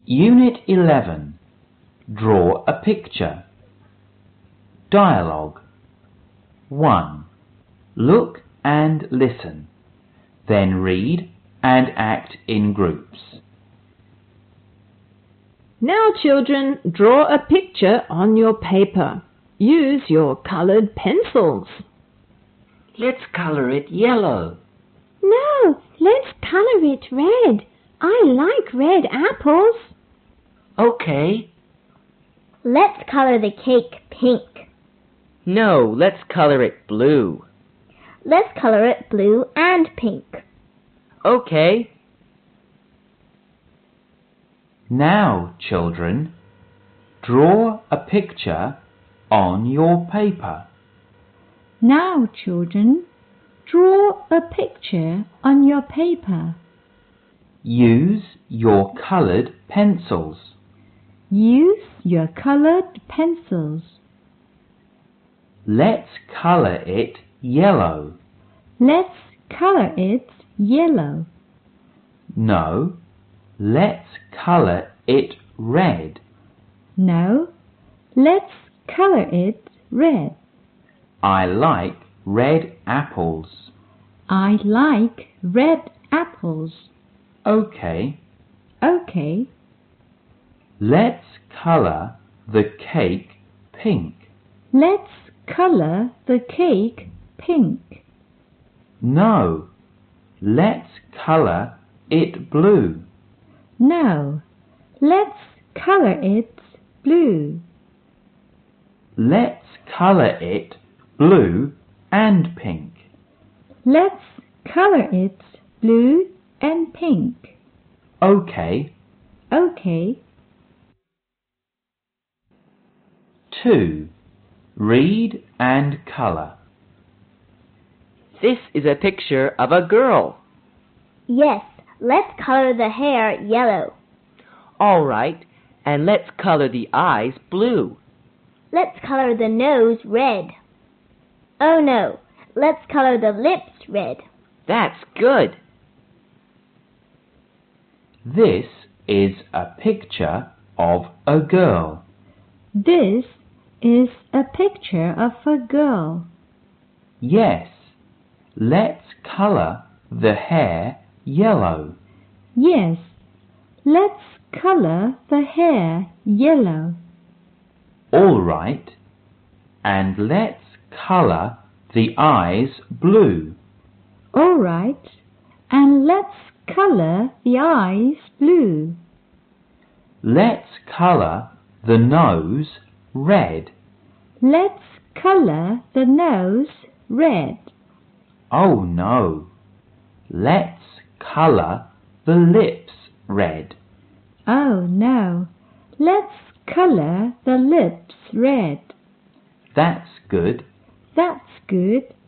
Unit 11. Draw a picture. Dialogue. 1. Look and listen. Then read and act in groups. Now, children, draw a picture on your paper. Use your colored pencils. Let's color it yellow. No, let's color it red. I like red apples. Okay. Let's color the cake pink. No, let's color it blue. Let's color it blue and pink. Okay. Now, children, draw a picture on your paper. Now, children, draw a picture on your paper. Use your colored pencils. Use your colored pencils. Let's color it yellow. Let's color it yellow. No, let's color it red. No, let's color it red. I like red apples. I like red apples. Okay. Okay. Let's color the cake pink. Let's color the cake pink. No, let's color it blue. No, let's color it blue. Let's color it blue and pink. Let's color it blue and pink. Okay. Okay. 2. Read and color. This is a picture of a girl. Yes, let's color the hair yellow. All right, and let's color the eyes blue. Let's color the nose red. Oh no, let's color the lips red. That's good. This is a picture of a girl. This is a picture of a girl. Yes, let's color the hair yellow. Yes, let's color the hair yellow. All right, and let's color the eyes blue. All right, and let's color the eyes blue. Let's color the nose red. Let's color the nose red. Oh no, let's color the lips red. Oh no, let's color the lips red. That's good. That's good.